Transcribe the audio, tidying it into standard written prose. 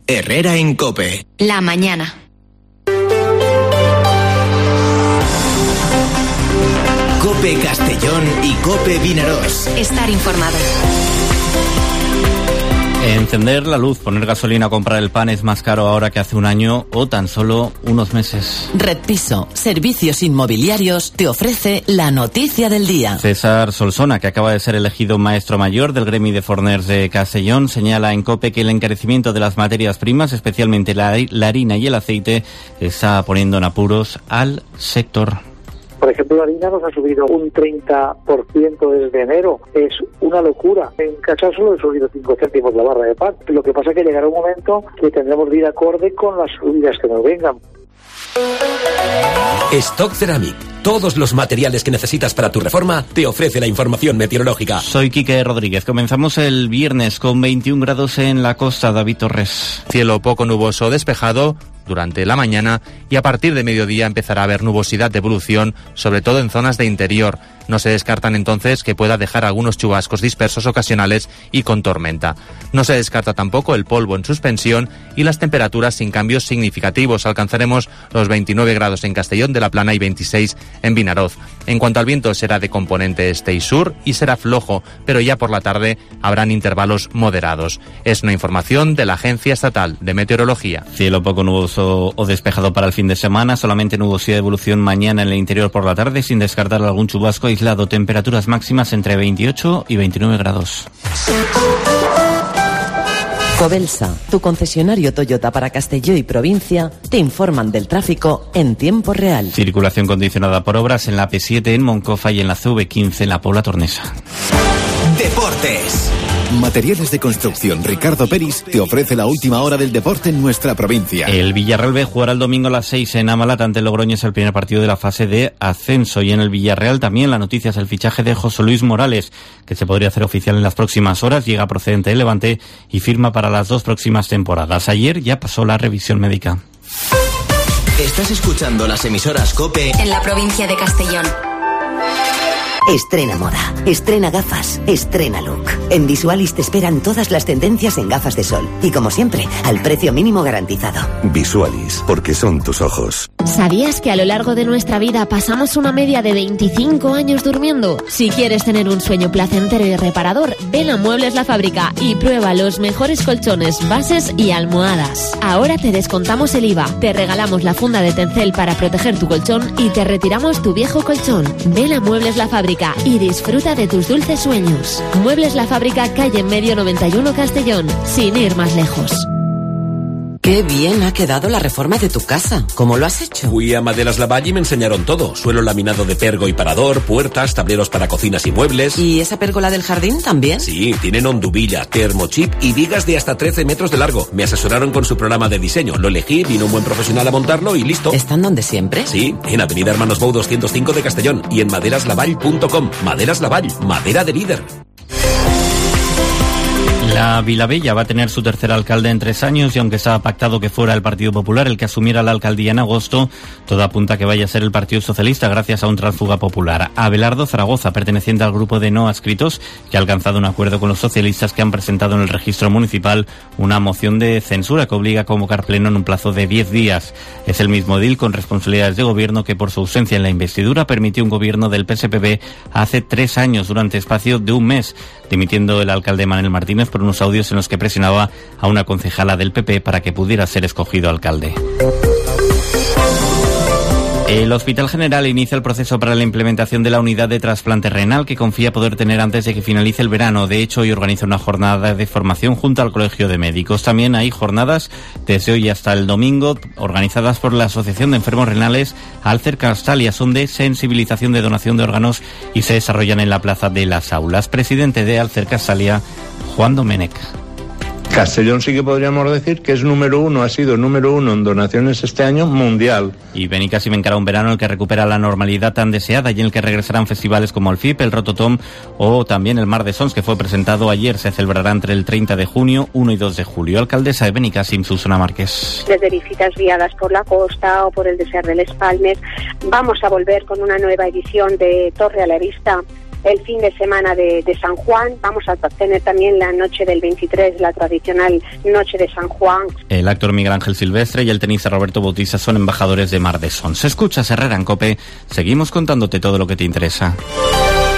Herrera en COPE. La mañana. COPE Castellón y COPE Vinarós. Estar informado. Encender la luz, poner gasolina o comprar el pan es más caro ahora que hace un año o tan solo unos meses. Red Piso, servicios inmobiliarios, te ofrece la noticia del día. César Solsona, que acaba de ser elegido maestro mayor del gremi de forners de Castellón, señala en COPE que el encarecimiento de las materias primas, especialmente la harina y el aceite, está poniendo en apuros al sector. Por ejemplo, la harina nos ha subido un 30% desde enero. Es una locura. En Cachao solo he subido 5 céntimos la barra de pan. Lo que pasa es que llegará un momento que tendremos vida acorde con las subidas que nos vengan. Stock Ceramic. Todos los materiales que necesitas para tu reforma te ofrece la información meteorológica. Soy Quique Rodríguez. Comenzamos el viernes con 21 grados en la costa. David Torres. Cielo poco nuboso despejado durante la mañana y a partir de mediodía empezará a haber nubosidad de evolución, sobre todo en zonas de interior. No se descartan entonces que pueda dejar algunos chubascos dispersos ocasionales y con tormenta. No se descarta tampoco el polvo en suspensión y las temperaturas sin cambios significativos. Alcanzaremos los 29 grados en Castellón de la Plana y 26 en Vinaroz. En cuanto al viento, será de componente este y sur y será flojo, pero ya por la tarde habrán intervalos moderados. Es una información de la Agencia Estatal de Meteorología. Cielo poco nuboso o despejado para el fin de semana, solamente nubosidad de evolución mañana en el interior por la tarde, sin descartar algún chubasco aislado. Temperaturas máximas entre 28 y 29 grados. Covelsa, tu concesionario Toyota para Castelló y provincia, te informan del tráfico en tiempo real. Circulación condicionada por obras en la P7 en Moncofa y en la CV15 en la Pobla Tornesa. Deportes. Materiales de construcción Ricardo Peris te ofrece la última hora del deporte en nuestra provincia. El Villarreal B jugará el domingo a las 6 en Amalat ante Logroño, es el primer partido de la fase de ascenso. Y en el Villarreal también la noticia es el fichaje de José Luis Morales, que se podría hacer oficial en las próximas horas. Llega procedente de Levante y firma para las 2 próximas temporadas. Ayer ya pasó la revisión médica. Estás escuchando las emisoras COPE en la provincia de Castellón. Estrena moda, estrena gafas, estrena look. En Visualis te esperan todas las tendencias en gafas de sol. Y como siempre, al precio mínimo garantizado. Visualis, porque son tus ojos. ¿Sabías que a lo largo de nuestra vida pasamos una media de 25 años durmiendo? Si quieres tener un sueño placentero y reparador, ven a Muebles La Fábrica y prueba los mejores colchones, bases y almohadas. Ahora te descontamos el IVA, te regalamos la funda de Tencel para proteger tu colchón y te retiramos tu viejo colchón. Ven a Muebles La Fábrica y disfruta de tus dulces sueños. Muebles La Fábrica, calle Medio 91 Castellón, sin ir más lejos. Qué bien ha quedado la reforma de tu casa. ¿Cómo lo has hecho? Fui a Maderas Lavalle y me enseñaron todo. Suelo laminado de pergo y parador, puertas, tableros para cocinas y muebles. ¿Y esa pérgola del jardín también? Sí, tienen hondubilla, termochip y vigas de hasta 13 metros de largo. Me asesoraron con su programa de diseño. Lo elegí, vino un buen profesional a montarlo y listo. ¿Están donde siempre? Sí, en Avenida Hermanos Bou 205 de Castellón y en maderaslavall.com. Maderas Lavall, madera de líder. La Vilabella va a tener su tercer alcalde en 3 años y aunque estaba pactado que fuera el Partido Popular el que asumiera la alcaldía en agosto, todo apunta a que vaya a ser el Partido Socialista gracias a un tránsfuga popular. Abelardo Zaragoza, perteneciente al grupo de no adscritos, que ha alcanzado un acuerdo con los socialistas que han presentado en el registro municipal una moción de censura que obliga a convocar pleno en un plazo de 10 días. Es el mismo edil con responsabilidades de gobierno que por su ausencia en la investidura permitió un gobierno del PSPB hace 3 años durante espacio de un mes, dimitiendo el alcalde Manuel Martínez por unos audios en los que presionaba a una concejala del PP para que pudiera ser escogido alcalde. El Hospital General inicia el proceso para la implementación de la unidad de trasplante renal que confía poder tener antes de que finalice el verano. De hecho, hoy organiza una jornada de formación junto al Colegio de Médicos. También hay jornadas desde hoy hasta el domingo organizadas por la Asociación de Enfermos Renales Alcer Castalia. Son de sensibilización de donación de órganos y se desarrollan en la Plaza de las Aulas. Presidente de Alcer Castalia, Juan Domènech. Castellón sí que podríamos decir que es número 1, ha sido número 1 en donaciones este año mundial. Y Benicàssim encara un verano en el que recupera la normalidad tan deseada y en el que regresarán festivales como el FIP, el Rototom o también el Mar de Sons, que fue presentado ayer. Se celebrará entre el 30 de junio, 1 y 2 de julio. Alcaldesa de Benicàssim, Susana Márquez. Desde visitas guiadas por la costa o por el Desert de Les Palmes, vamos a volver con una nueva edición de Torre a la Vista, el fin de semana de San Juan. Vamos a tener también la noche del 23, la tradicional noche de San Juan. El actor Miguel Ángel Silvestre y el tenista Roberto Bautista son embajadores de Mar de Son. Se escucha Herrera en COPE. Seguimos contándote todo lo que te interesa.